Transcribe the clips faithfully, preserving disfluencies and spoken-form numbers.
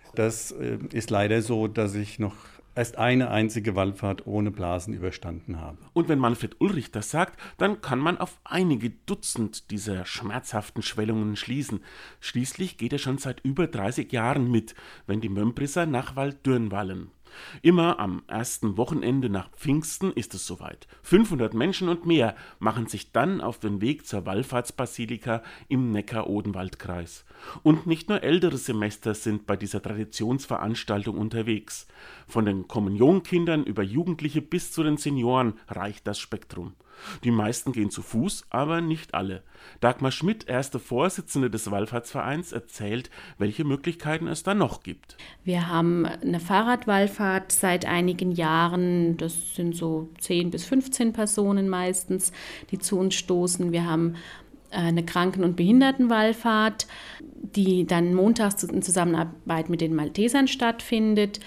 Das äh, ist leider so, dass ich noch erst eine einzige Wallfahrt ohne Blasen überstanden habe. Und wenn Manfred Ulrich das sagt, dann kann man auf einige Dutzend dieser schmerzhaften Schwellungen schließen. Schließlich geht er schon seit über dreißig Jahren mit, wenn die Mömprisser nach Waldürn wallen. Immer am ersten Wochenende nach Pfingsten ist es soweit. fünfhundert Menschen und mehr machen sich dann auf den Weg zur Wallfahrtsbasilika im Neckar-Odenwald-Kreis. Und nicht nur ältere Semester sind bei dieser Traditionsveranstaltung unterwegs. Von den Kommunionkindern über Jugendliche bis zu den Senioren reicht das Spektrum. Die meisten gehen zu Fuß, aber nicht alle. Dagmar Schmidt, erste Vorsitzende des Wallfahrtsvereins, erzählt, welche Möglichkeiten es da noch gibt. Wir haben eine Fahrradwallfahrt seit einigen Jahren. Das sind so zehn bis fünfzehn Personen meistens, die zu uns stoßen. Wir haben eine Kranken- und Behindertenwallfahrt, die dann montags in Zusammenarbeit mit den Maltesern stattfindet.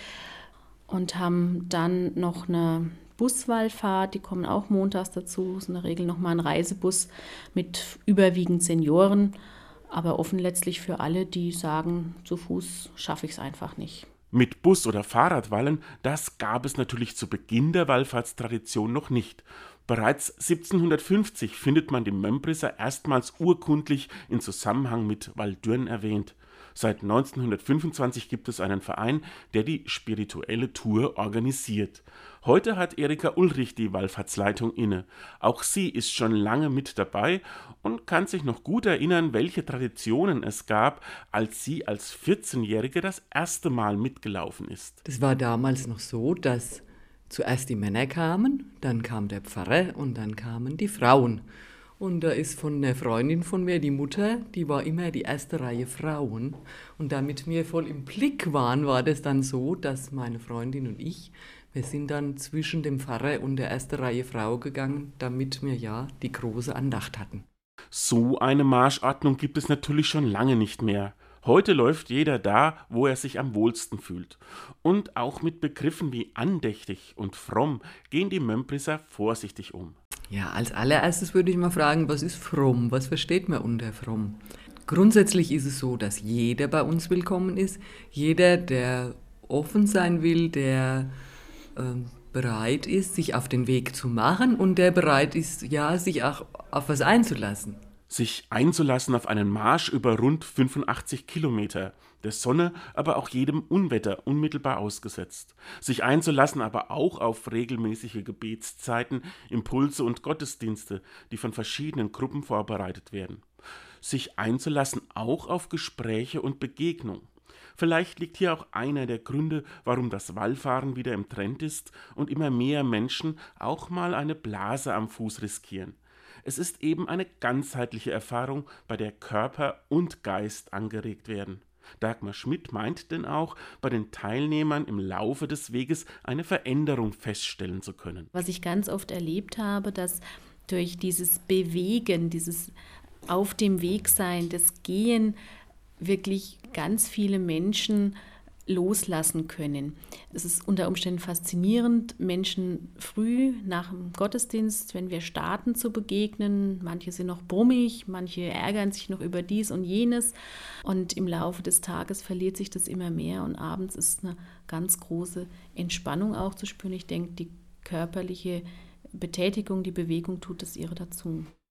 Und haben dann noch eine Buswallfahrt, die kommen auch montags dazu. Das ist in der Regel nochmal ein Reisebus mit überwiegend Senioren, aber offen letztlich für alle, die sagen, zu Fuß schaffe ich es einfach nicht. Mit Bus- oder Fahrradwallen, das gab es natürlich zu Beginn der Wallfahrtstradition noch nicht. Bereits siebzehnhundertfünfzig findet man die Mömprisser erstmals urkundlich in Zusammenhang mit Waldürn erwähnt. Seit neunzehnhundertfünfundzwanzig gibt es einen Verein, der die spirituelle Tour organisiert. Heute hat Erika Ulrich die Wallfahrtsleitung inne. Auch sie ist schon lange mit dabei und kann sich noch gut erinnern, welche Traditionen es gab, als sie als vierzehnjährige das erste Mal mitgelaufen ist. Das war damals noch so, dass zuerst die Männer kamen, dann kam der Pfarrer und dann kamen die Frauen. Und da ist von einer Freundin von mir, die Mutter, die war immer die erste Reihe Frauen. Und damit wir voll im Blick waren, war das dann so, dass meine Freundin und ich, wir sind dann zwischen dem Pfarrer und der ersten Reihe Frau gegangen, damit wir ja die große Andacht hatten. So eine Marschordnung gibt es natürlich schon lange nicht mehr. Heute läuft jeder da, wo er sich am wohlsten fühlt. Und auch mit Begriffen wie andächtig und fromm gehen die Mömprisser vorsichtig um. Ja, als allererstes würde ich mal fragen, was ist fromm? Was versteht man unter fromm? Grundsätzlich ist es so, dass jeder bei uns willkommen ist. Jeder, der offen sein will, der äh, bereit ist, sich auf den Weg zu machen und der bereit ist, ja, sich auch auf was einzulassen. Sich einzulassen auf einen Marsch über rund fünfundachtzig Kilometer, der Sonne, aber auch jedem Unwetter unmittelbar ausgesetzt. Sich einzulassen aber auch auf regelmäßige Gebetszeiten, Impulse und Gottesdienste, die von verschiedenen Gruppen vorbereitet werden. Sich einzulassen auch auf Gespräche und Begegnung. Vielleicht liegt hier auch einer der Gründe, warum das Wallfahren wieder im Trend ist und immer mehr Menschen auch mal eine Blase am Fuß riskieren. Es ist eben eine ganzheitliche Erfahrung, bei der Körper und Geist angeregt werden. Dagmar Schmidt meint denn auch, bei den Teilnehmern im Laufe des Weges eine Veränderung feststellen zu können. Was ich ganz oft erlebt habe, dass durch dieses Bewegen, dieses Auf dem Weg sein, das Gehen, wirklich ganz viele Menschen loslassen können. Es ist unter Umständen faszinierend, Menschen früh nach dem Gottesdienst, wenn wir starten, zu begegnen. Manche sind noch brummig, manche ärgern sich noch über dies und jenes. Und im Laufe des Tages verliert sich das immer mehr und abends ist eine ganz große Entspannung auch zu spüren. Ich denke, die körperliche Betätigung, die Bewegung tut das ihre dazu.